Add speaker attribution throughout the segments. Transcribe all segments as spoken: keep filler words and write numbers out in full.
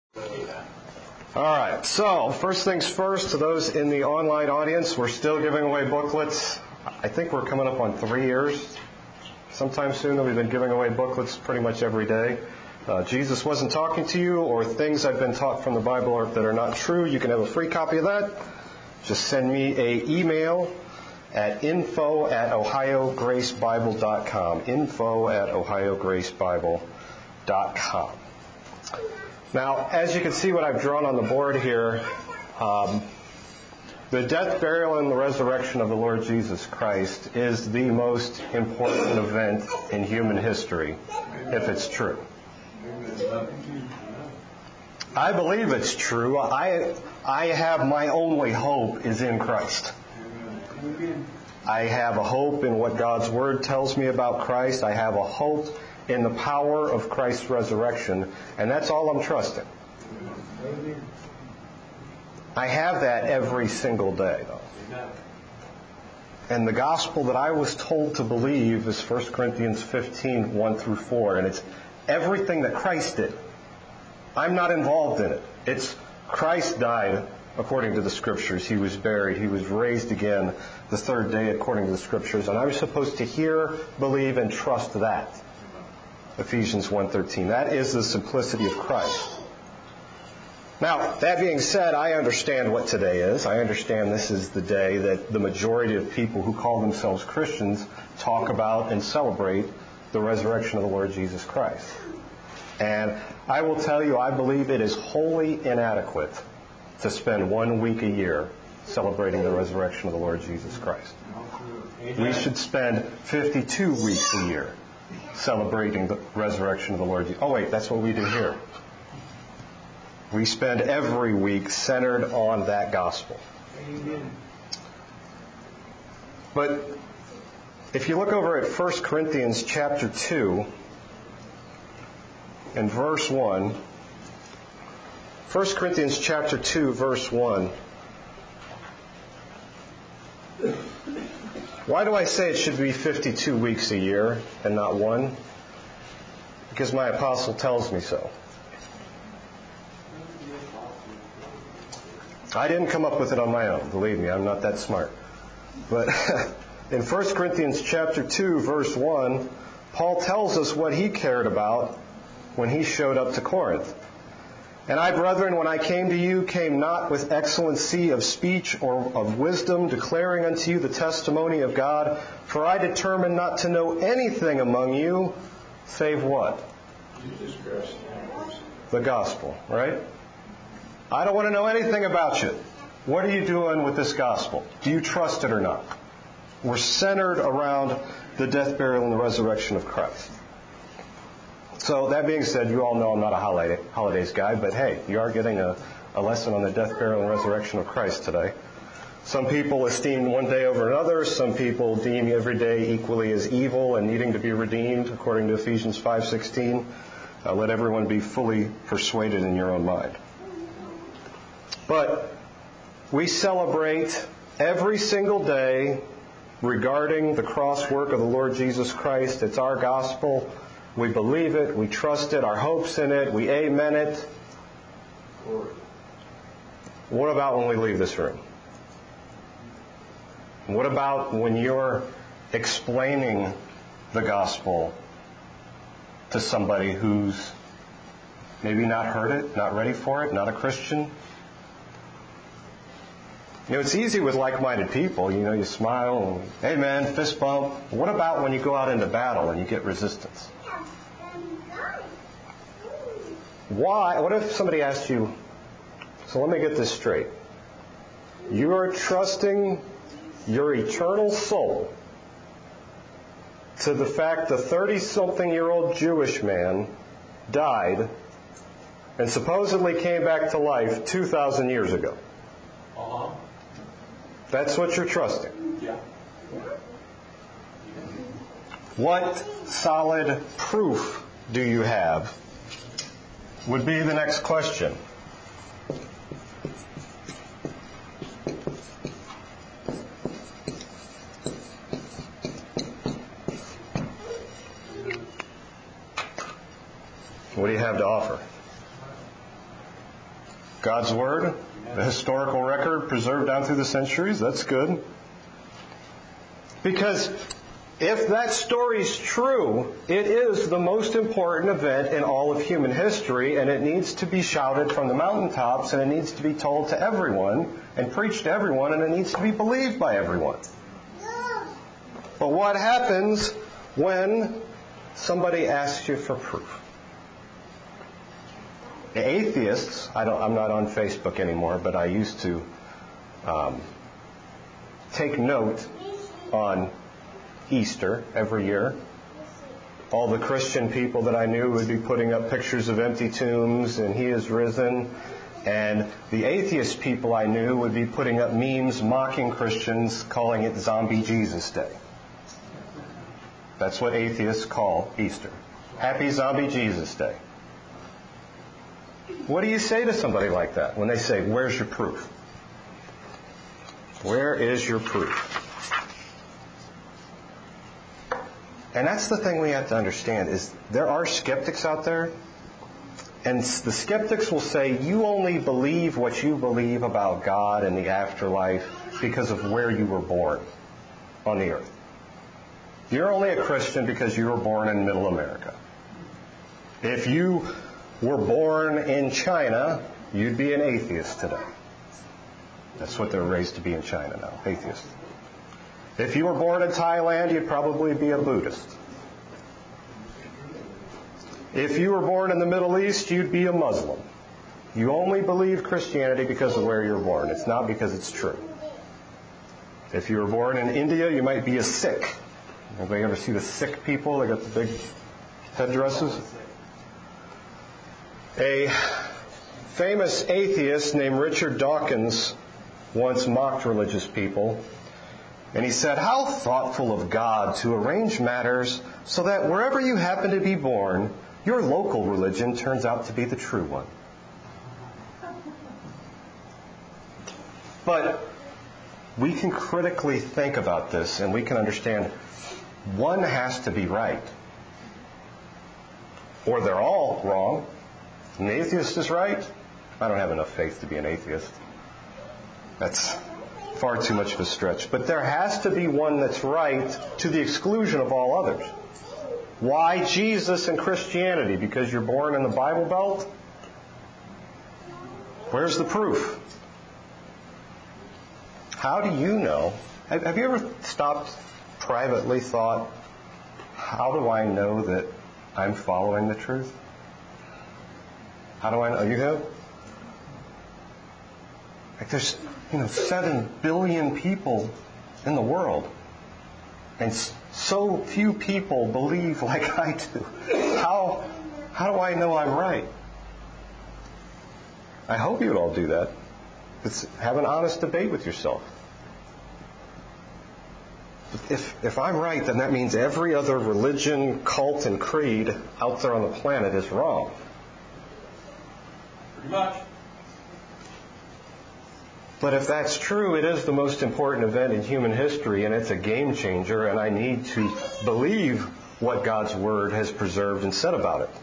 Speaker 1: All right, so first things first, to those in the online audience, we're still giving away booklets. I think we're coming up on three years. Sometime soon that we've been giving away booklets pretty much every day. Uh, Jesus wasn't talking to you, or things I've been taught from the Bible are, that are not true. You can have a free copy of that. Just send me an email at info at ohio grace bible dot com. Info at ohio grace bible dot com. Now, as you can see what I've drawn on the board here, um, the death, burial, and the resurrection of the Lord Jesus Christ is the most important event in human history, if it's true. I believe it's true. I I have my only hope is in Christ. I have a hope in what God's Word tells me about Christ. I have a hope in the power of Christ's resurrection, and that's all I'm trusting. I have that every single day, though. And the gospel that I was told to believe is First Corinthians fifteen, one through four, and it's everything that Christ did. I'm not involved in it. It's Christ died according to the Scriptures. He was buried. He was raised again the third day according to the Scriptures. And I was supposed to hear, believe, and trust that. Ephesians one thirteen. That is the simplicity of Christ. Now, that being said, I understand what today is. I understand this is the day that the majority of people who call themselves Christians talk about and celebrate the resurrection of the Lord Jesus Christ. And I will tell you, I believe it is wholly inadequate to spend one week a year celebrating the resurrection of the Lord Jesus Christ. We should spend fifty-two weeks a year celebrating the resurrection of the Lord Jesus. Oh wait, that's what we do here. We spend every week centered on that gospel. Amen. But if you look over at First Corinthians chapter two and verse one, First Corinthians chapter two, verse one. Why do I say it should be fifty-two weeks a year and not one? Because my apostle tells me so. I didn't come up with it on my own, believe me, I'm not that smart. But in First Corinthians chapter two, verse one, Paul tells us what he cared about when he showed up to Corinth. And I, brethren, when I came to you, came not with excellency of speech or of wisdom, declaring unto you the testimony of God. For I determined not to know anything among you, save what? Jesus Christ. The gospel, right? I don't want to know anything about you. What are you doing with this gospel? Do you trust it or not? We're centered around the death, burial, and the resurrection of Christ. So that being said, you all know I'm not a holiday, holidays guy, but hey, you are getting a, a lesson on the death, burial, and resurrection of Christ today. Some people esteem one day over another. Some people deem every day equally as evil and needing to be redeemed, according to Ephesians five sixteen. Uh, let everyone be fully persuaded in your own mind. But we celebrate every single day regarding the cross work of the Lord Jesus Christ. It's our gospel. We believe it. We trust it. Our hope's in it. We amen it. What about when we leave this room? What about when you're explaining the gospel to somebody who's maybe not heard it, not ready for it, not a Christian? You know, it's easy with like-minded people. You know, you smile and, hey man, fist bump. What about when you go out into battle and you get resistance? Why? What if somebody asked you, so let me get this straight. You are trusting your eternal soul to the fact the thirty-something-year-old Jewish man died and supposedly came back to life two thousand years ago. Uh-huh. That's what you're trusting.
Speaker 2: Yeah.
Speaker 1: What solid proof do you have? Would be the next question. What do you have to offer? God's Word, the historical record preserved down through the centuries. That's good. Because if that story's true, it is the most important event in all of human history, and it needs to be shouted from the mountaintops, and it needs to be told to everyone, and preached to everyone, and it needs to be believed by everyone. But what happens when somebody asks you for proof? The atheists, I don't, I'm not on Facebook anymore, but I used to um, take note on Easter every year. All the Christian people that I knew would be putting up pictures of empty tombs and He is risen. And the atheist people I knew would be putting up memes mocking Christians, calling it Zombie Jesus Day. That's what atheists call Easter. Happy Zombie Jesus Day. What do you say to somebody like that when they say, "Where's your proof? Where is your proof?" And that's the thing we have to understand, is there are skeptics out there, and the skeptics will say, you only believe what you believe about God and the afterlife because of where you were born on the earth. You're only a Christian because you were born in Middle America. If you were born in China, you'd be an atheist today. That's what they're raised to be in China now, atheists. If you were born in Thailand, you'd probably be a Buddhist. If you were born in the Middle East, you'd be a Muslim. You only believe Christianity because of where you're born. It's not because it's true. If you were born in India, you might be a Sikh. Anybody ever see the Sikh people? They got the big headdresses. A famous atheist named Richard Dawkins once mocked religious people. And he said, "How thoughtful of God to arrange matters so that wherever you happen to be born, your local religion turns out to be the true one." But we can critically think about this, and we can understand one has to be right, or they're all wrong. An atheist is right. I don't have enough faith to be an atheist. That's far too much of a stretch. But there has to be one that's right to the exclusion of all others. Why Jesus and Christianity? Because you're born in the Bible Belt? Where's the proof? How do you know? Have you ever stopped, privately thought, how do I know that I'm following the truth? How do I know? You have? Like there's, you know, seven billion people in the world. And so few people believe like I do. How, how do I know I'm right? I hope you would all do that. It's, have an honest debate with yourself. If, if I'm right, then that means every other religion, cult, and creed out there on the planet is wrong.
Speaker 2: Pretty much.
Speaker 1: But if that's true, it is the most important event in human history, and it's a game changer, and I need to believe what God's Word has preserved and said about it.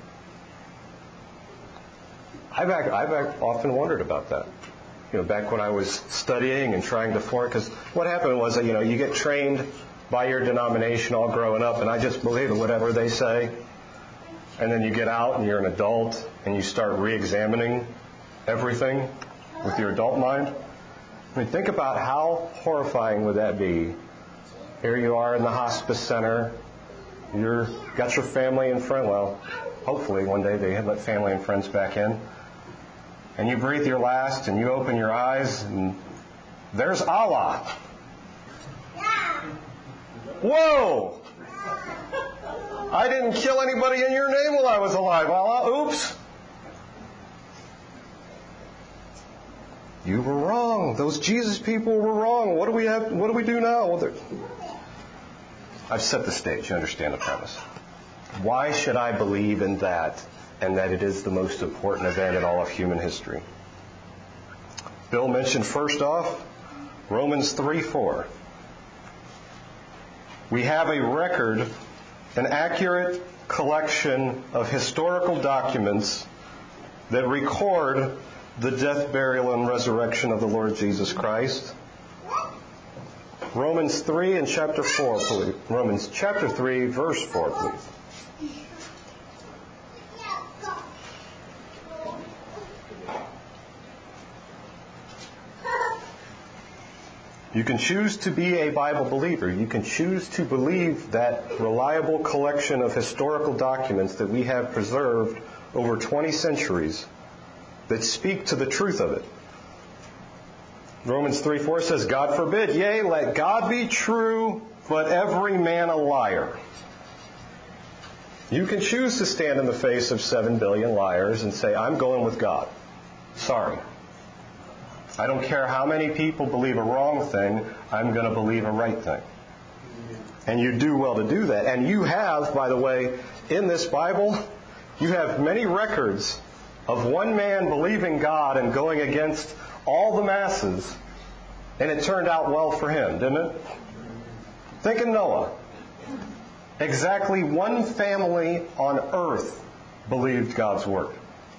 Speaker 1: I've, I've often wondered about that. You know, back when I was studying and trying to form, because what happened was that, you know, you get trained by your denomination all growing up, and I just believe in whatever they say. And then you get out and you're an adult, and you start re-examining everything with your adult mind. I mean, think about how horrifying would that be. Here you are in the hospice center. You're got your family and friends. Well, hopefully one day they let family and friends back in. And you breathe your last, and you open your eyes, and there's Allah. Whoa! I didn't kill anybody in your name while I was alive, Allah. Oops. You were wrong. Those Jesus people were wrong. What do we have? What do we do now? Well, I've set the stage. You understand the premise. Why should I believe in that, and that it is the most important event in all of human history? Bill mentioned first off Romans three four. We have a record, an accurate collection of historical documents that record the death, burial, and resurrection of the Lord Jesus Christ. Romans three and chapter four, please. Romans chapter three, verse four, please. You can choose to be a Bible believer. You can choose to believe that reliable collection of historical documents that we have preserved over twenty centuries that speak to the truth of it. Romans three four says, God forbid, yea, let God be true, but every man a liar. You can choose to stand in the face of seven billion liars and say, I'm going with God. Sorry. I don't care how many people believe a wrong thing, I'm going to believe a right thing. And you do well to do that. And you have, by the way, in this Bible, you have many records of one man believing God and going against all the masses, and it turned out well for him, didn't it? Think of Noah. Exactly one family on earth believed God's word.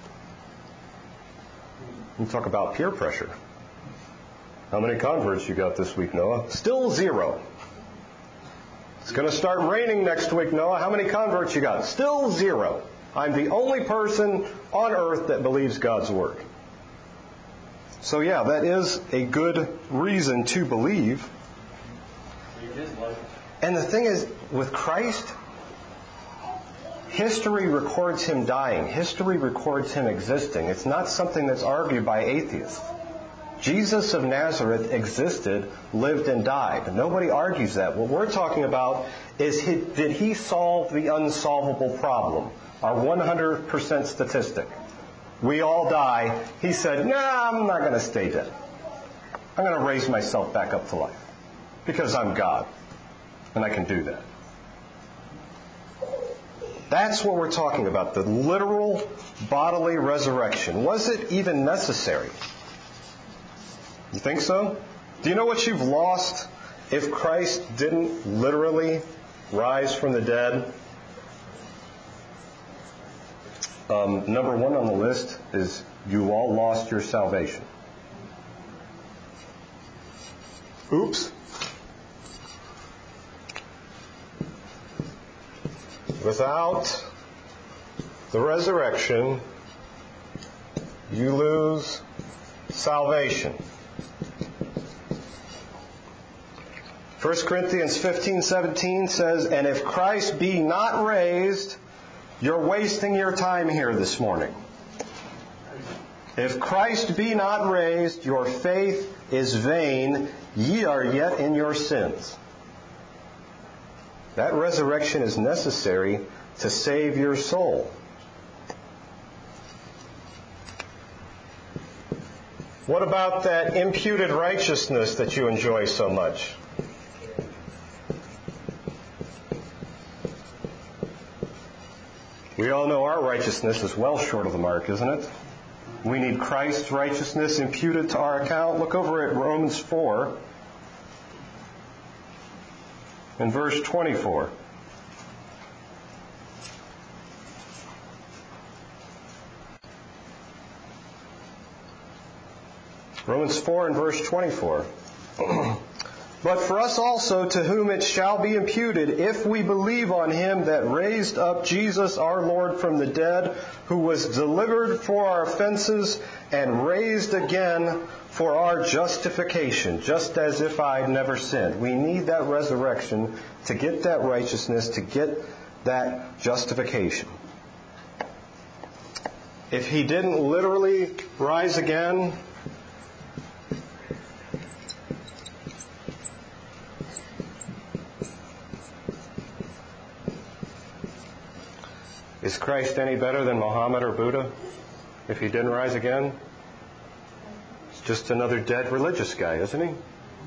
Speaker 1: You talk about peer pressure. How many converts you got this week, Noah? Still zero. It's going to start raining next week, Noah. How many converts you got? Still zero. I'm the only person on earth that believes God's word. So yeah, that is a good reason to believe. And the thing is, with Christ, history records him dying. History records him existing. It's not something that's argued by atheists. Jesus of Nazareth existed, lived, and died. Nobody argues that. What we're talking about is, he, did he solve the unsolvable problem? Our one hundred percent statistic. We all die. He said, nah, I'm not going to stay dead. I'm going to raise myself back up to life. Because I'm God. And I can do that. That's what we're talking about. The literal bodily resurrection. Was it even necessary? You think so? Do you know what you've lost if Christ didn't literally rise from the dead? Um, number one on the list is you all lost your salvation. Oops. Without the resurrection, you lose salvation. First Corinthians fifteen seventeen says, and if Christ be not raised, you're wasting your time here this morning. If Christ be not raised, your faith is vain, ye are yet in your sins. That resurrection is necessary to save your soul. What about that imputed righteousness that you enjoy so much? We all know our righteousness is well short of the mark, isn't it? We need Christ's righteousness imputed to our account. Look over at Romans four and verse twenty-four. Romans four and verse twenty-four. But for us also, to whom it shall be imputed, if we believe on him that raised up Jesus our Lord from the dead, who was delivered for our offenses and raised again for our justification, just as if I had never sinned. We need that resurrection to get that righteousness, to get that justification. If he didn't literally rise again, is Christ any better than Muhammad or Buddha if he didn't rise again? He's just another dead religious guy, isn't he?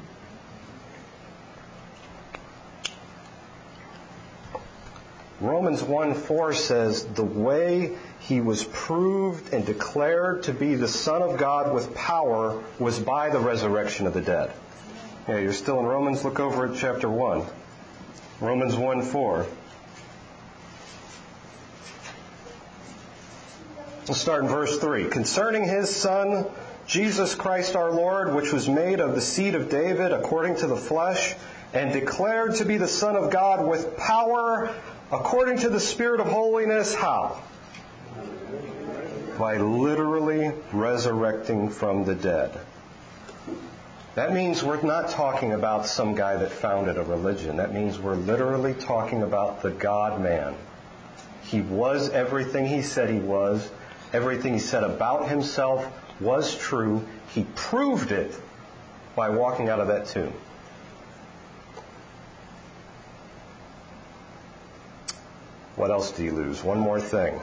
Speaker 1: Romans one four says, the way he was proved and declared to be the Son of God with power was by the resurrection of the dead. Yeah, you're still in Romans. Look over at chapter one. Romans one four. Let's start in verse three. Concerning his Son, Jesus Christ our Lord, which was made of the seed of David according to the flesh, and declared to be the Son of God with power according to the Spirit of holiness. How? By literally resurrecting from the dead. That means we're not talking about some guy that founded a religion. That means we're literally talking about the God-man. He was everything he said he was. Everything he said about himself was true. He proved it by walking out of that tomb. What else do you lose? One more thing.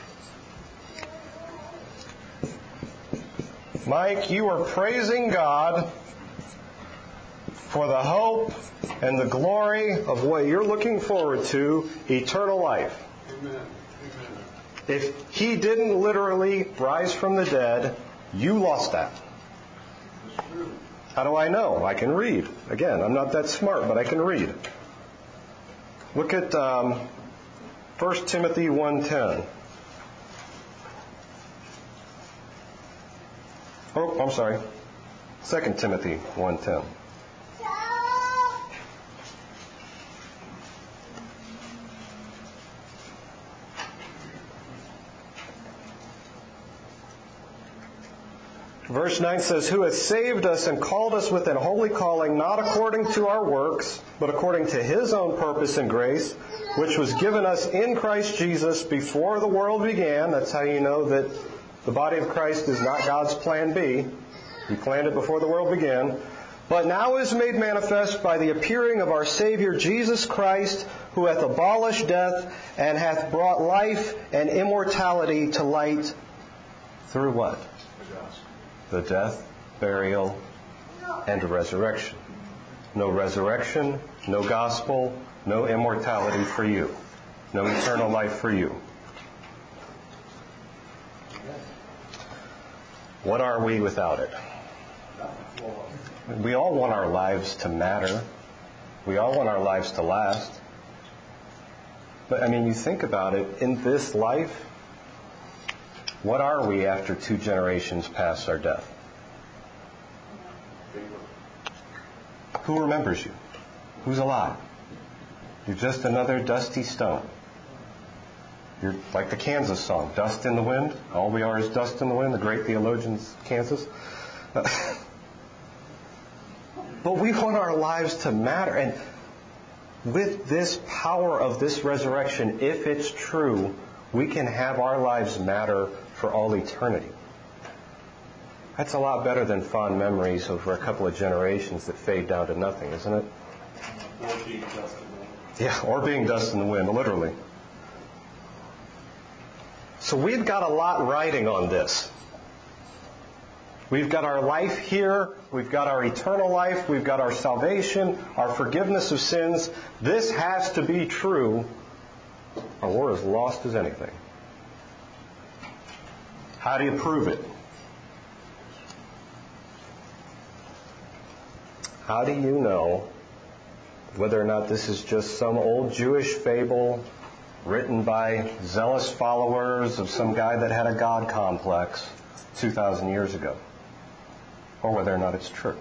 Speaker 1: Mike, you are praising God for the hope and the glory of what you're looking forward to, eternal life.
Speaker 2: Amen. Amen.
Speaker 1: If he didn't literally rise from the dead, you lost that. How do I know? I can read. Again, I'm not that smart, but I can read. Look at um, First Timothy one ten. Oh, I'm sorry. Second Timothy one ten. Verse nine says, who has saved us and called us with an holy calling, not according to our works, but according to his own purpose and grace, which was given us in Christ Jesus before the world began. That's how you know that the body of Christ is not God's plan B. He planned it before the world began. But now is made manifest by the appearing of our Savior Jesus Christ, who hath abolished death and hath brought life and immortality to light through what? The death, burial, and resurrection. No resurrection, no gospel, no immortality for you. No eternal life for you. What are we without it? We all want our lives to matter. We all want our lives to last. But, I mean, you think about it, in this life, what are we after two generations past our death? Who remembers you? Who's alive? You're just another dusty stone. You're like the Kansas song, Dust in the Wind. All we are is dust in the wind, the great theologians of Kansas. But we want our lives to matter. And with this power of this resurrection, if it's true, we can have our lives matter for all eternity. That's a lot better than fond memories over a couple of generations that fade down to nothing, isn't it?
Speaker 2: Or being dust in the wind.
Speaker 1: Yeah, or being dust in the wind, literally. So we've got a lot riding on this. We've got our life here, we've got our eternal life, we've got our salvation, our forgiveness of sins. This has to be true, or we're as lost as anything. How do you prove it? How do you know whether or not this is just some old Jewish fable written by zealous followers of some guy that had a God complex two thousand years ago? Or whether or not it's true?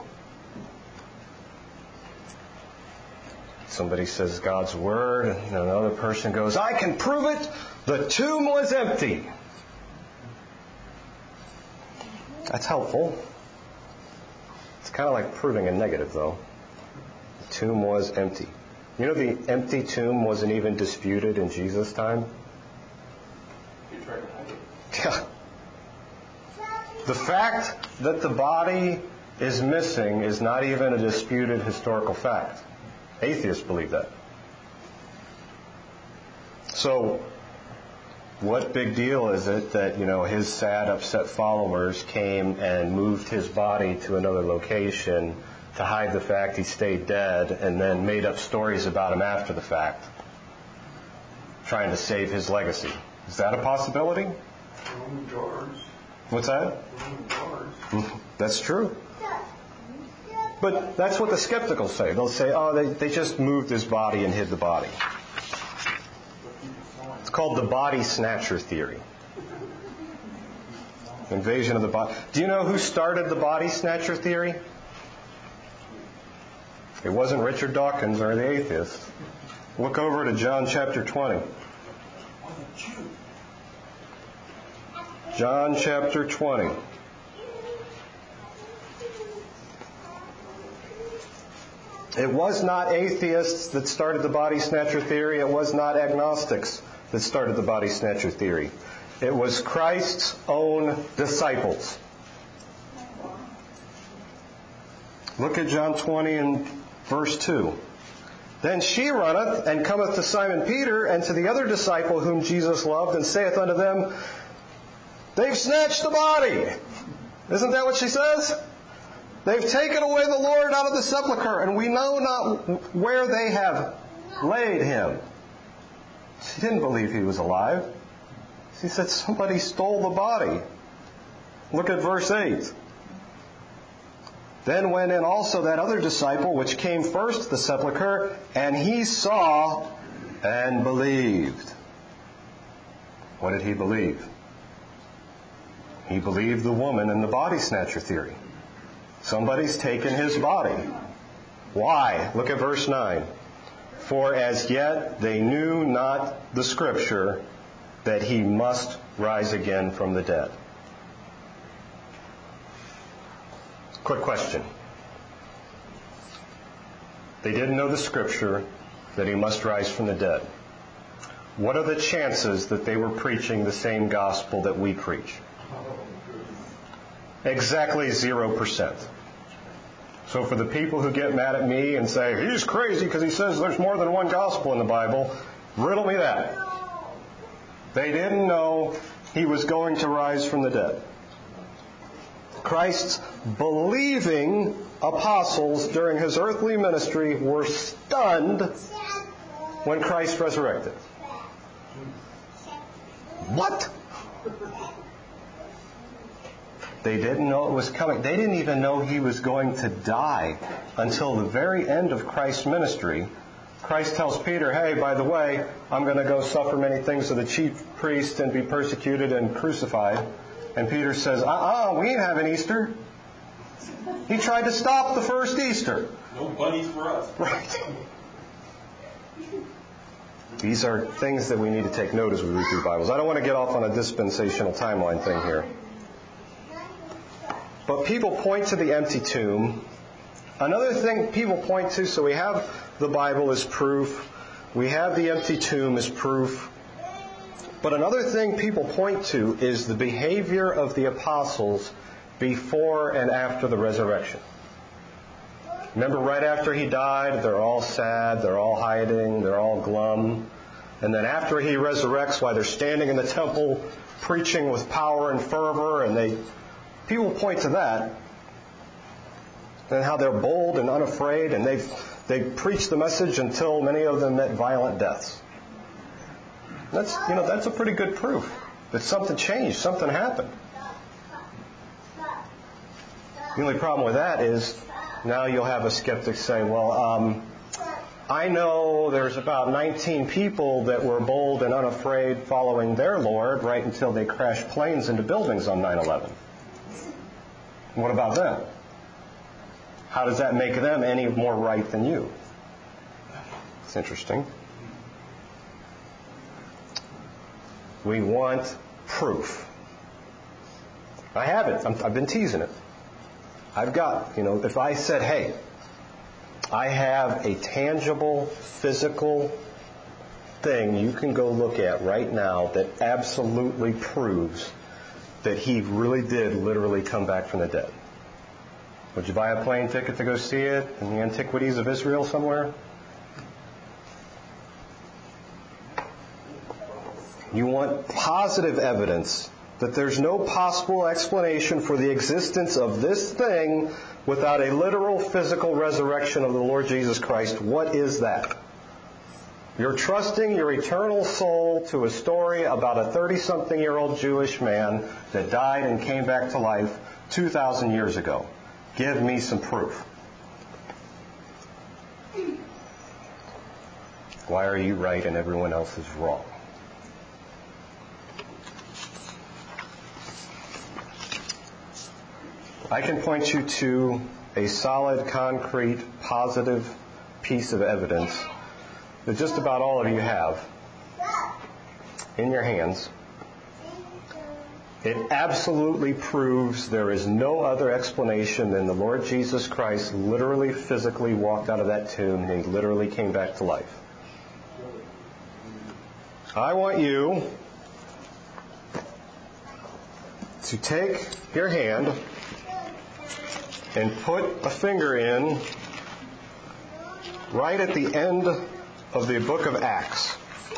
Speaker 1: Somebody says God's Word, and another person goes, I can prove it! The tomb was empty! That's helpful. It's kind of like proving a negative, though. The tomb was empty. You know, the empty tomb wasn't even disputed in Jesus' time?
Speaker 2: You tried to hide it.
Speaker 1: Yeah. The fact that the body is missing is not even a disputed historical fact. Atheists believe that. So, what big deal is it that, you know, his sad, upset followers came and moved his body to another location to hide the fact he stayed dead and then made up stories about him after the fact, trying to save his legacy? Is that a possibility?
Speaker 2: Roman guards.
Speaker 1: What's that?
Speaker 2: Roman guards.
Speaker 1: That's true. But that's what the skeptical say. They'll say, oh, they, they just moved his body and hid the body. It's called the body snatcher theory. Invasion of the body. Do you know who started the body snatcher theory? It wasn't Richard Dawkins or the atheist. Look over to John chapter twenty. John chapter twenty. It was not atheists that started the body snatcher theory. It was not agnostics that started the body snatcher theory. It was Christ's own disciples. Look at John twenty and verse two. Then she runneth and cometh to Simon Peter and to the other disciple whom Jesus loved, and saith unto them, They've snatched the body. Isn't that what she says? They've taken away the Lord out of the sepulchre, and we know not where they have laid him. She didn't believe he was alive. She said, somebody stole the body. Look at verse eight. Then went in also that other disciple, which came first to the sepulchre, and he saw and believed. What did he believe? He believed the woman in the body snatcher theory. Somebody's taken his body. Why? Look at verse nine. For as yet they knew not the Scripture that he must rise again from the dead. Quick question. They didn't know the Scripture that he must rise from the dead. What are the chances that they were preaching the same gospel that we preach? Exactly zero percent. So for the people who get mad at me and say, he's crazy because he says there's more than one gospel in the Bible, riddle me that. They didn't know he was going to rise from the dead. Christ's believing apostles during his earthly ministry were stunned when Christ resurrected. What? They didn't know it was coming. They didn't even know he was going to die until the very end of Christ's ministry. Christ tells Peter, hey, by the way, I'm going to go suffer many things of the chief priest and be persecuted and crucified. And Peter says, uh-uh, we ain't having Easter. He tried to stop the first Easter.
Speaker 2: No bunnies for us.
Speaker 1: Right. These are things that we need to take note as we read through Bibles. I don't want to get off on a dispensational timeline thing here. But people point to the empty tomb. Another thing people point to, so we have the Bible as proof. We have the empty tomb as proof. But another thing people point to is the behavior of the apostles before and after the resurrection. Remember, right after he died, they're all sad, they're all hiding, they're all glum. And then after he resurrects, while they're standing in the temple preaching with power and fervor, and they people point to that, and how they're bold and unafraid, and they've they preach the message until many of them met violent deaths. That's you know that's a pretty good proof that something changed, something happened. The only problem with that is now you'll have a skeptic say, well, um, I know there's about nineteen people that were bold and unafraid following their Lord right until they crashed planes into buildings on nine eleven. What about them? How does that make them any more right than you? It's interesting. We want proof. I have it. I'm, I've been teasing it. I've got, you know, if I said, hey, I have a tangible, physical thing you can go look at right now that absolutely proves that he really did literally come back from the dead. Would you buy a plane ticket to go see it in the Antiquities of Israel somewhere? You want positive evidence that there's no possible explanation for the existence of this thing without a literal physical resurrection of the Lord Jesus Christ. What is that? You're trusting your eternal soul to a story about a thirty-something-year-old Jewish man that died and came back to life two thousand years ago. Give me some proof. Why are you right and everyone else is wrong? I can point you to a solid, concrete, positive piece of evidence that just about all of you have in your hands. It absolutely proves there is no other explanation than the Lord Jesus Christ literally, physically walked out of that tomb and He literally came back to life. I want you to take your hand and put a finger in right at the end of the book of Acts.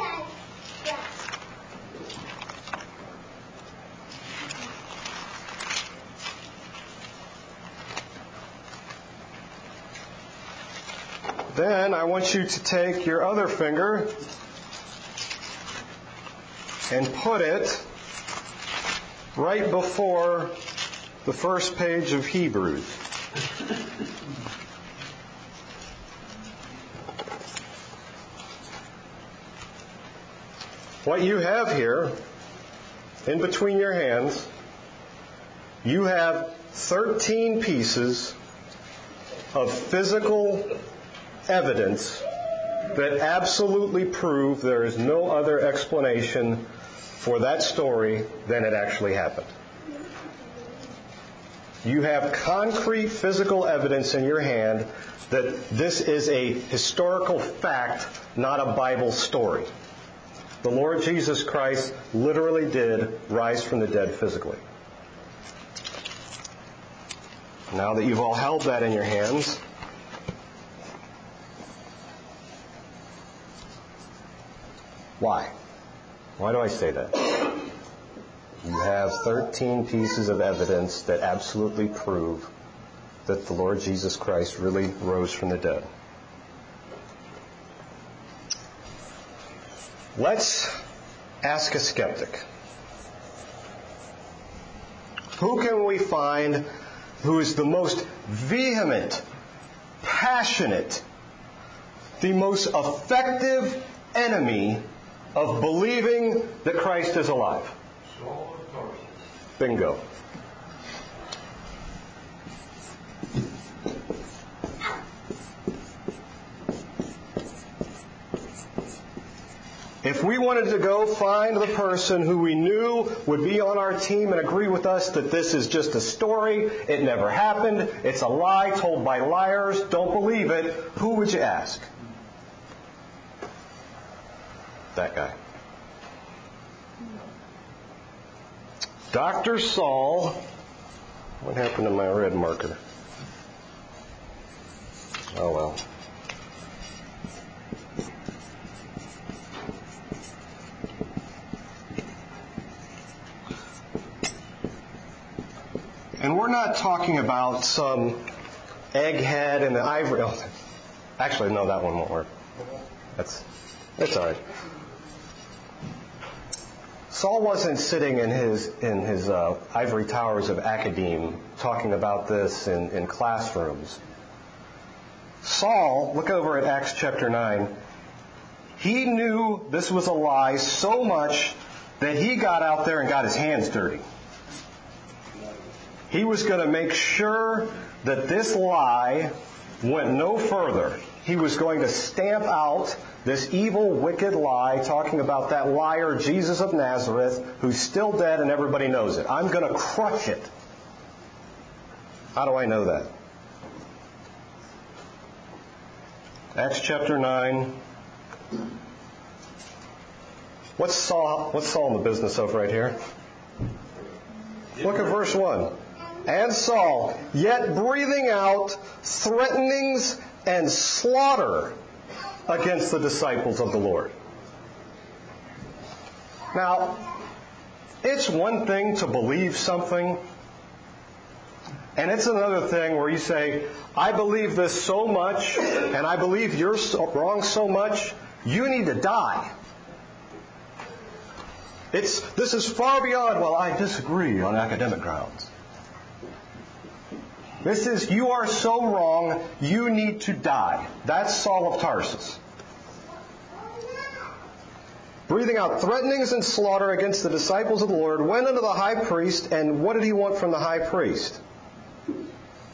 Speaker 1: Then I want you to take your other finger and put it right before the first page of Hebrews. What you have here, in between your hands, you have thirteen pieces of physical evidence that absolutely prove there is no other explanation for that story than it actually happened. You have concrete physical evidence in your hand that this is a historical fact, not a Bible story. The Lord Jesus Christ literally did rise from the dead physically. Now that you've all held that in your hands, why? Why do I say that? You have thirteen pieces of evidence that absolutely prove that the Lord Jesus Christ really rose from the dead. Let's ask a skeptic. Who can we find who is the most vehement, passionate, the most effective enemy of believing that Christ is alive?
Speaker 2: Saul of Tarsus.
Speaker 1: Bingo. If we wanted to go find the person who we knew would be on our team and agree with us that this is just a story, it never happened, it's a lie told by liars, don't believe it, who would you ask? That guy. Doctor Saul. What happened to my red marker? Oh well. And we're not talking about some egghead in the ivory. Oh, actually, no, that one won't work. That's that's all right. Saul wasn't sitting in his in his uh, ivory towers of Academe talking about this in, in classrooms. Saul, look over at Acts chapter nine. He knew this was a lie so much that he got out there and got his hands dirty. He was going to make sure that this lie went no further. He was going to stamp out this evil, wicked lie, talking about that liar, Jesus of Nazareth, who's still dead and everybody knows it. I'm going to crush it. How do I know that? Acts chapter nine. What's Saul, what's Saul in the business of right here? Look at verse one. And Saul, yet breathing out threatenings and slaughter against the disciples of the Lord. Now, it's one thing to believe something, and it's another thing where you say, I believe this so much, and I believe you're so wrong so much, you need to die. It's this is far beyond, well, I disagree on academic grounds. This is, you are so wrong, you need to die. That's Saul of Tarsus. Breathing out threatenings and slaughter against the disciples of the Lord, went unto the high priest, and what did he want from the high priest?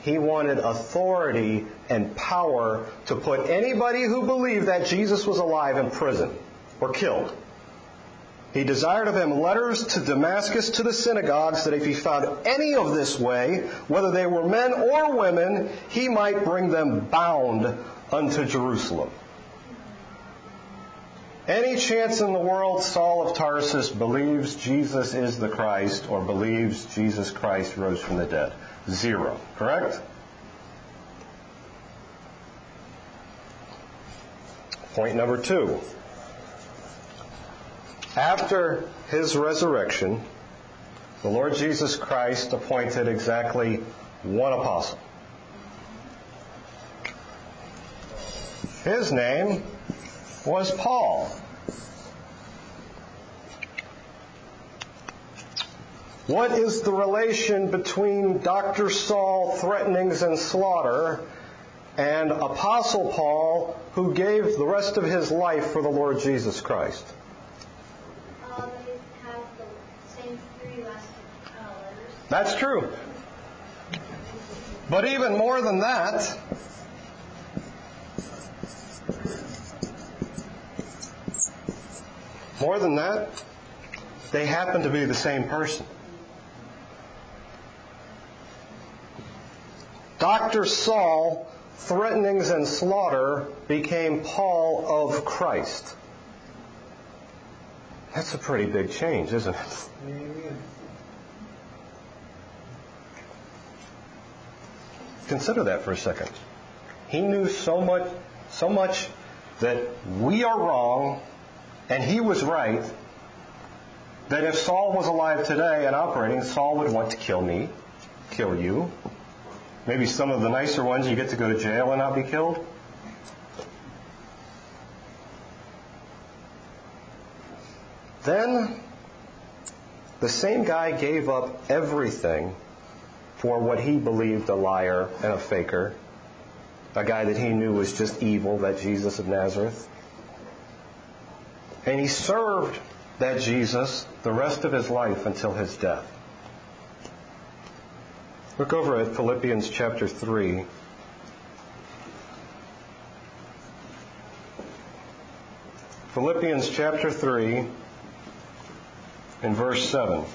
Speaker 1: He wanted authority and power to put anybody who believed that Jesus was alive in prison or killed. He desired of him letters to Damascus to the synagogues, that if he found any of this way, whether they were men or women, he might bring them bound unto Jerusalem. Any chance in the world Saul of Tarsus believes Jesus is the Christ or believes Jesus Christ rose from the dead? Zero. Correct? Point number two. After his resurrection, the Lord Jesus Christ appointed exactly one apostle. His name was Paul. What is the relation between Doctor Saul, threatenings and slaughter, and Apostle Paul, who gave the rest of his life for the Lord Jesus Christ?
Speaker 3: Uh, they have the same three last uh, letters.
Speaker 1: That's true. But even more than that, more than that, they happen to be the same person. Doctor Saul, threatenings and slaughter, became Paul of Christ. That's a pretty big change, isn't it?
Speaker 2: Amen.
Speaker 1: Consider that for a second. He knew so much, so much that we are wrong and he was right, that if Saul was alive today and operating, Saul would want to kill me, kill you. Maybe some of the nicer ones, you get to go to jail and not be killed. Then, the same guy gave up everything for what he believed a liar and a faker, a guy that he knew was just evil, that Jesus of Nazareth. And he served that Jesus the rest of his life until his death. Look over at Philippians chapter three. Philippians chapter three and verse seven.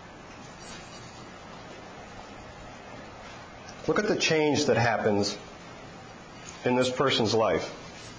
Speaker 1: Look at the change that happens in this person's life.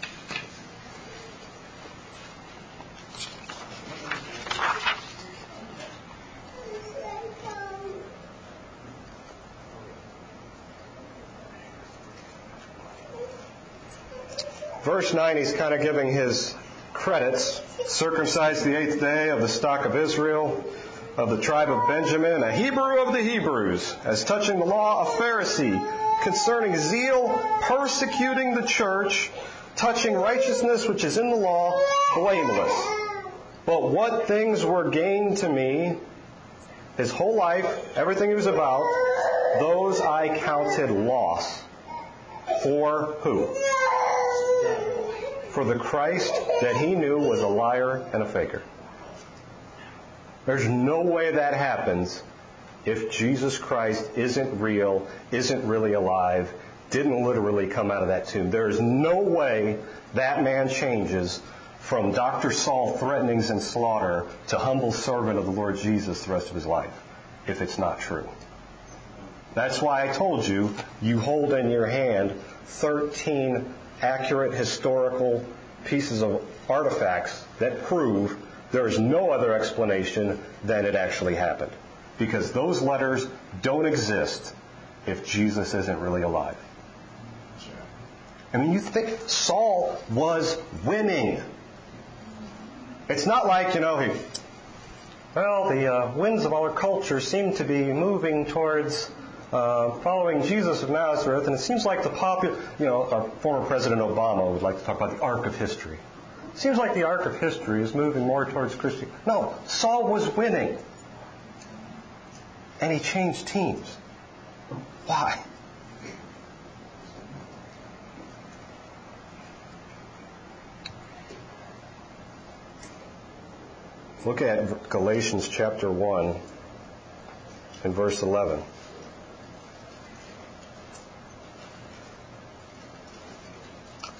Speaker 1: Verse nine, he's kind of giving his credits. Circumcised the eighth day, of the stock of Israel, of the tribe of Benjamin, a Hebrew of the Hebrews, as touching the law, a Pharisee, concerning zeal, persecuting the church, touching righteousness which is in the law, blameless. But what things were gained to me, his whole life, everything he was about, those I counted loss. For who? For the Christ that he knew was a liar and a faker. There's no way that happens if Jesus Christ isn't real, isn't really alive, didn't literally come out of that tomb. There is no way that man changes from Doctor Saul, threatenings and slaughter, to humble servant of the Lord Jesus the rest of his life, if it's not true. That's why I told you, you hold in your hand thirteen accurate historical pieces of artifacts that prove there is no other explanation than it actually happened. Because those letters don't exist if Jesus isn't really alive. I mean, you think Saul was winning. It's not like, you know, he, well, the uh, winds of our culture seem to be moving towards uh, following Jesus of Nazareth, and it seems like the popular, you know, our former President Obama would like to talk about the arc of history. It seems like the arc of history is moving more towards Christianity. No, Saul was winning. And he changed teams. Why? Look at Galatians chapter one and verse eleven.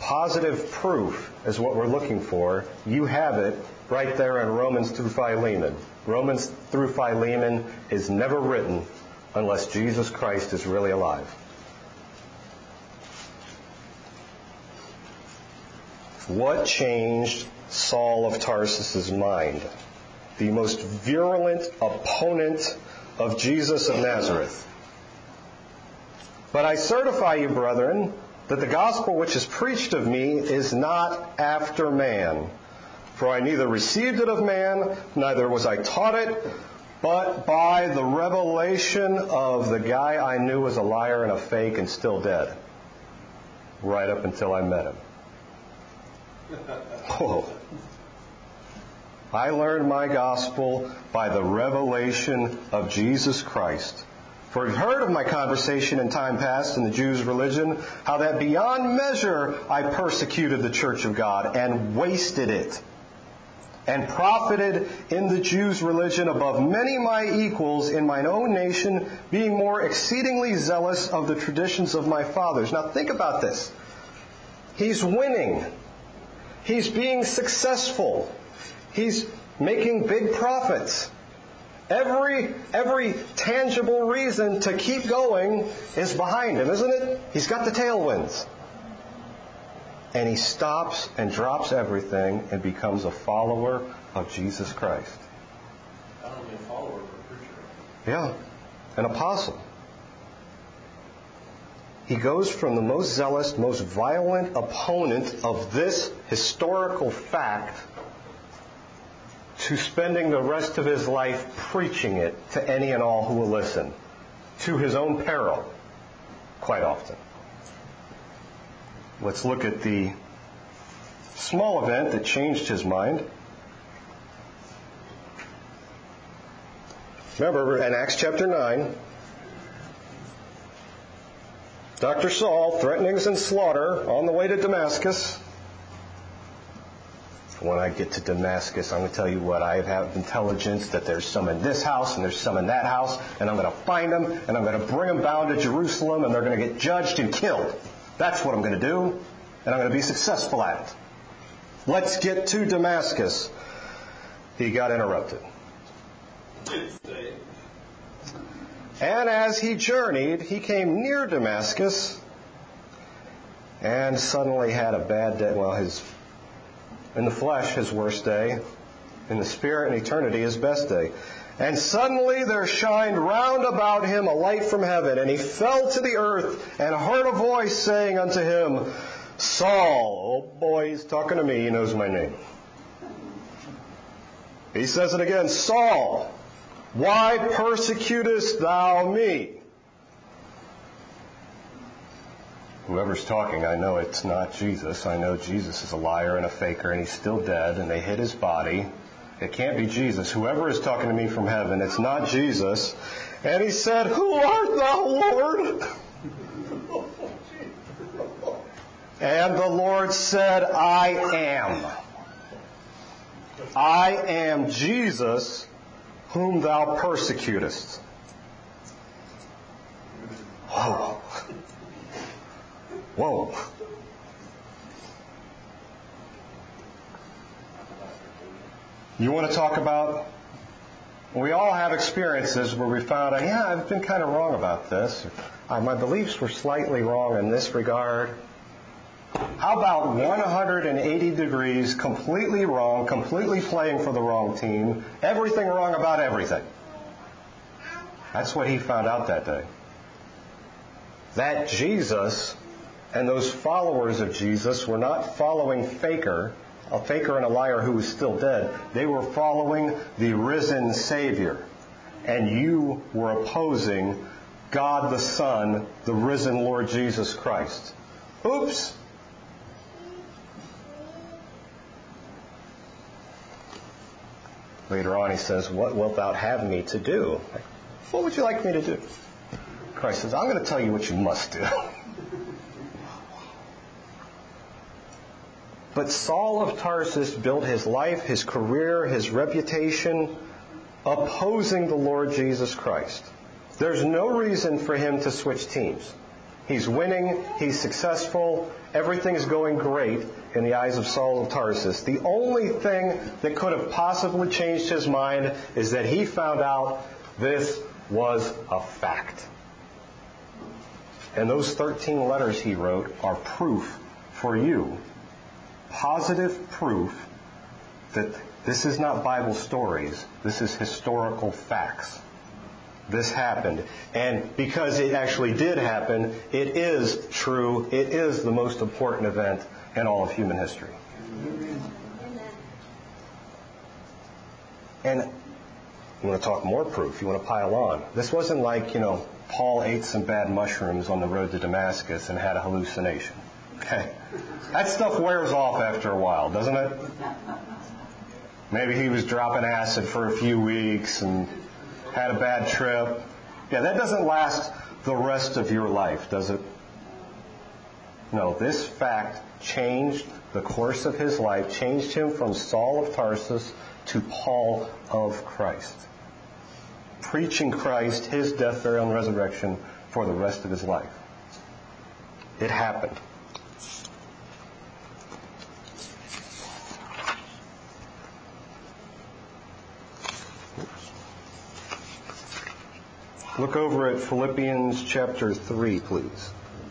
Speaker 1: Positive proof is what we're looking for. You have it right there in Romans through Philemon. Romans through Philemon is never written unless Jesus Christ is really alive. What changed Saul of Tarsus's mind? The most virulent opponent of Jesus of Nazareth. But I certify you, brethren, that the gospel which is preached of me is not after man. For I neither received it of man, neither was I taught it, but by the revelation of the guy I knew was a liar and a fake and still dead. Right up until I met him. Whoa. I learned my gospel by the revelation of Jesus Christ. For you've heard of my conversation in time past in the Jews' religion, how that beyond measure I persecuted the church of God and wasted it, and profited in the Jews' religion above many my equals in mine own nation, being more exceedingly zealous of the traditions of my fathers. Now think about this. He's winning. He's being successful. He's making big profits. Every, every tangible reason to keep going is behind him, isn't it? He's got the tailwinds. And he stops and drops everything and becomes a follower of Jesus Christ.
Speaker 2: Not only a follower, but a preacher.
Speaker 1: Yeah, an apostle. He goes from the most zealous, most violent opponent of this historical fact to spending the rest of his life preaching it to any and all who will listen, to his own peril, quite often. Let's look at the small event that changed his mind. Remember, in Acts chapter nine, Doctor Saul, threatenings and slaughter on the way to Damascus. When I get to Damascus, I'm going to tell you what, I have intelligence that there's some in this house and there's some in that house, and I'm going to find them, and I'm going to bring them bound to Jerusalem, and they're going to get judged and killed. That's what I'm going to do, and I'm going to be successful at it. Let's get to Damascus. He got interrupted. And as he journeyed, he came near Damascus and suddenly had a bad day. Well, his in the flesh, his worst day. In the spirit and eternity, his best day. And suddenly there shined round about him a light from heaven, and he fell to the earth and heard a voice saying unto him, Saul, oh boy, he's talking to me, he knows my name. He says it again, Saul, why persecutest thou me? Whoever's talking, I know it's not Jesus. I know Jesus is a liar and a faker, and he's still dead, and they hid his body. It can't be Jesus. Whoever is talking to me from heaven, it's not Jesus. And he said, Who art thou, Lord? And the Lord said, I am. I am Jesus, whom thou persecutest. Whoa. Whoa. You want to talk about, we all have experiences where we found out, yeah, I've been kind of wrong about this. Uh, my beliefs were slightly wrong in this regard. How about one hundred eighty degrees, completely wrong, completely playing for the wrong team, everything wrong about everything? That's what he found out that day. That Jesus and those followers of Jesus were not following faker, a faker and a liar who was still dead. They were following the risen Savior. And you were opposing God the Son, the risen Lord Jesus Christ. Oops. Later on he says, What wilt thou have me to do? What would you like me to do? Christ says, I'm going to tell you what you must do. But Saul of Tarsus built his life, his career, his reputation opposing the Lord Jesus Christ. There's no reason for him to switch teams. He's winning. He's successful. Everything is going great in the eyes of Saul of Tarsus. The only thing that could have possibly changed his mind is that he found out this was a fact. And those thirteen letters he wrote are proof for you. Positive proof that this is not Bible stories. This is historical facts. This happened. And because it actually did happen, it is true. It is the most important event in all of human history. And you want to talk more proof. You want to pile on. This wasn't like, you know, Paul ate some bad mushrooms on the road to Damascus and had a hallucination. Okay? That stuff wears off after a while, doesn't it? Maybe he was dropping acid for a few weeks and had a bad trip. Yeah, that doesn't last the rest of your life, does it? No, this fact changed the course of his life, changed him from Saul of Tarsus to Paul of Christ. Preaching Christ, his death, burial, and resurrection for the rest of his life. It happened. Look over at Philippians chapter three, please.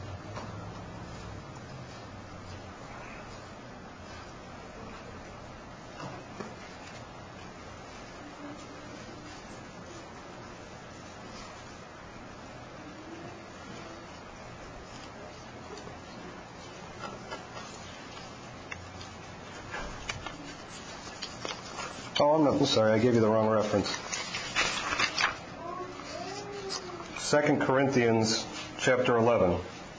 Speaker 1: Oh, I'm, not, I'm sorry, I gave you the wrong reference. Second Corinthians chapter eleven.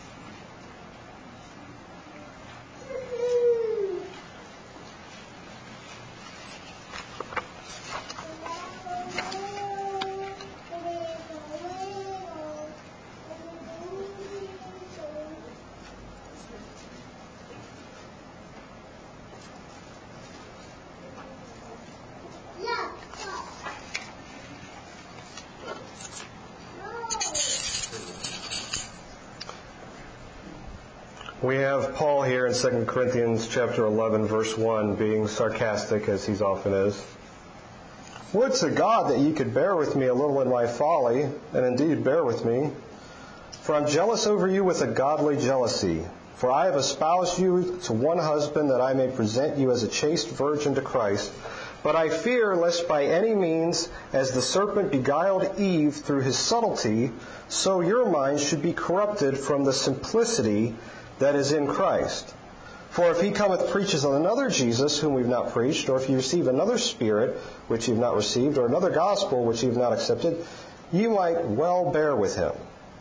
Speaker 1: We have Paul here in Second Corinthians chapter eleven, verse one, being sarcastic as he often is. Would to God that ye could bear with me a little in my folly, and indeed bear with me. For I'm jealous over you with a godly jealousy. For I have espoused you to one husband, that I may present you as a chaste virgin to Christ. But I fear lest by any means, as the serpent beguiled Eve through his subtlety, so your minds should be corrupted from the simplicity that is in Christ. For if he cometh preaches on another Jesus whom we've not preached, or if you receive another spirit which you've not received, or another gospel which you've not accepted, you might well bear with him.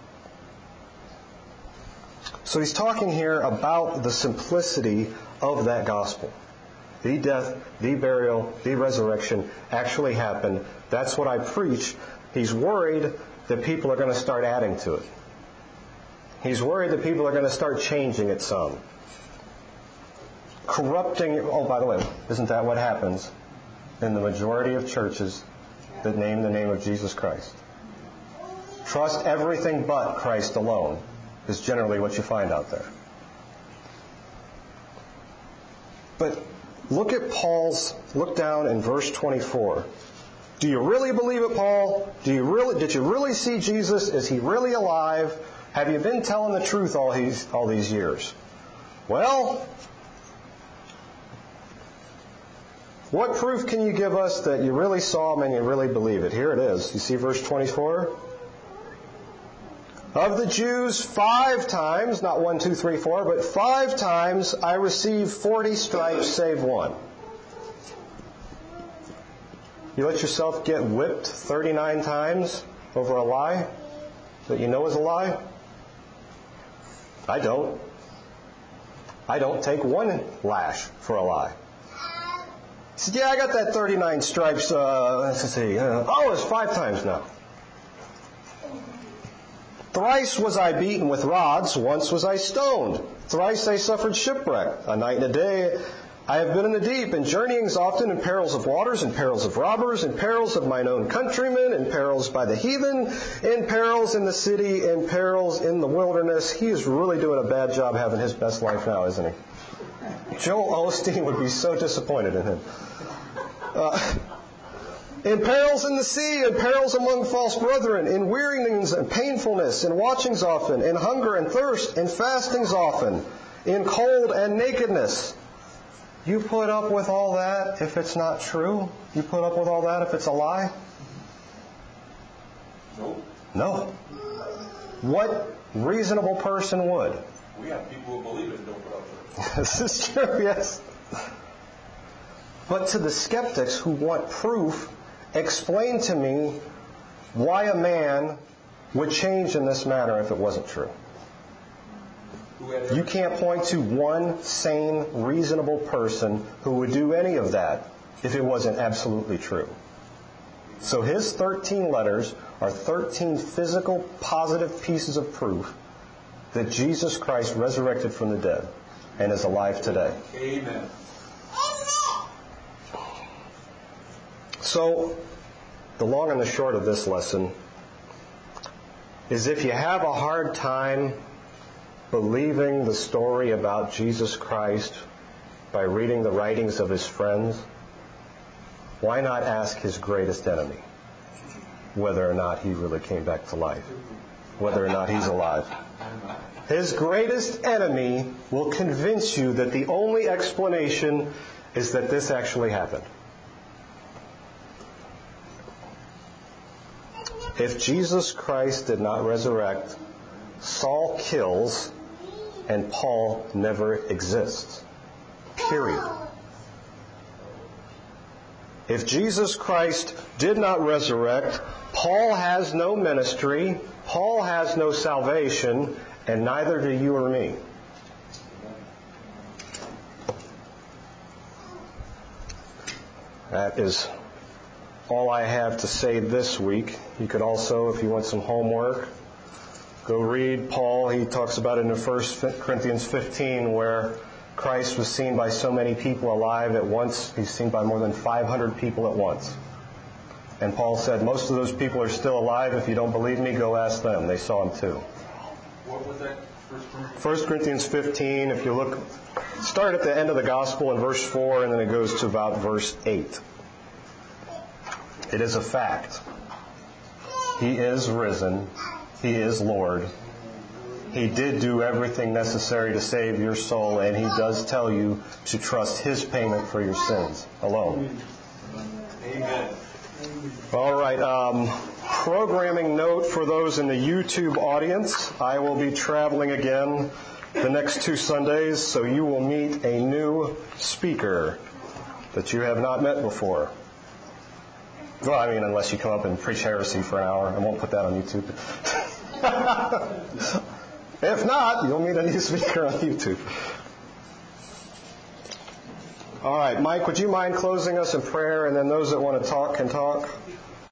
Speaker 1: So he's talking here about the simplicity of that gospel. The death, the burial, the resurrection actually happened. That's what I preach. He's worried that people are going to start adding to it. He's worried that people are going to start changing it some. Corrupting. Oh, by the way, isn't that what happens in the majority of churches that name the name of Jesus Christ? Trust everything but Christ alone is generally what you find out there. But look at Paul's, look down in verse twenty-four. Do you really believe it, Paul? Do you really, did you really see Jesus? Is he really alive? Have you been telling the truth all these, all these years? Well, what proof can you give us that you really saw him and you really believe it? Here it is. You see verse twenty-four? Of the Jews, five times, not one, two, three, four, but five times I received forty stripes save one. You let yourself get whipped thirty-nine times over a lie that you know is a lie? I don't. I don't take one lash for a lie. He said, yeah, I got that thirty-nine stripes, uh, let's see, uh, oh, it's five times now. Thrice was I beaten with rods, once was I stoned. Thrice I suffered shipwreck. A night and a day I have been in the deep, in journeyings often, in perils of waters, in perils of robbers, in perils of mine own countrymen, in perils by the heathen, in perils in the city, in perils in the wilderness. He is really doing a bad job having his best life now, isn't he? Joel Osteen would be so disappointed in him. Uh, in perils in the sea, in perils among false brethren, in weariness and painfulness, in watchings often, in hunger and thirst, in fastings often, in cold and nakedness. You put up with all that if it's not true? You put up with all that if it's a lie?
Speaker 2: Nope.
Speaker 1: No. What reasonable person would?
Speaker 2: We have people who believe it and don't put up with it.
Speaker 1: This is true, yes. But to the skeptics who want proof, explain to me why a man would change in this manner if it wasn't true. You can't point to one sane, reasonable person who would do any of that if it wasn't absolutely true. So his thirteen letters are thirteen physical, positive pieces of proof that Jesus Christ resurrected from the dead and is alive today.
Speaker 2: Amen.
Speaker 1: So, the long and the short of this lesson is if you have a hard time believing the story about Jesus Christ by reading the writings of his friends, why not ask his greatest enemy whether or not he really came back to life, whether or not he's alive? His greatest enemy will convince you that the only explanation is that this actually happened. If Jesus Christ did not resurrect, Saul kills and Paul never exists. Period. If Jesus Christ did not resurrect, Paul has no ministry, Paul has no salvation, and neither do you or me. That is all I have to say this week. You could also, if you want some homework, go read Paul. He talks about it in First Corinthians fifteen, where Christ was seen by so many people alive at once. He's seen by more than five hundred people at once. And Paul said, most of those people are still alive. If you don't believe me, go ask them. They saw him too.
Speaker 2: What was that? First
Speaker 1: First Corinthians fifteen, if you look, start at the end of the gospel in verse four, and then it goes to about verse eight. It is a fact. He is risen. He is Lord. He did do everything necessary to save your soul, and He does tell you to trust His payment for your sins alone.
Speaker 2: Amen.
Speaker 1: All right. Um, programming note for those in the YouTube audience. I will be traveling again the next two Sundays, so you will meet a new speaker that you have not met before. Well, I mean, unless you come up and preach heresy for an hour. I won't put that on YouTube. If not, you'll meet a new speaker on YouTube. All right, Mike, would you mind closing us in prayer, and then those that want to talk can talk?